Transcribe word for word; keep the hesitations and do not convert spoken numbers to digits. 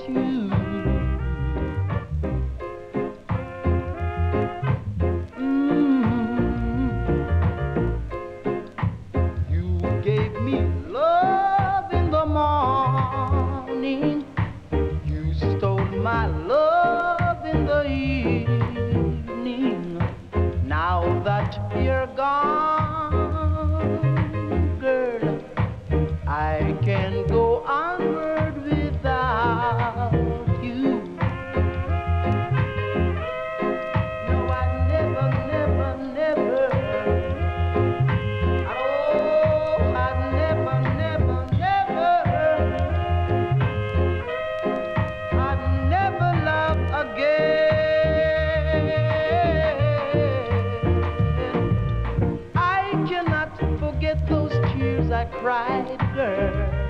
you. Mm. You gave me love in the morning. You stole my love in the evening. Now that you're gone, girl, I can go onward without you. No, I'd never, never, never. Oh, I'd never, never, never. I'd never love again. I cannot forget those tears I cried, girl.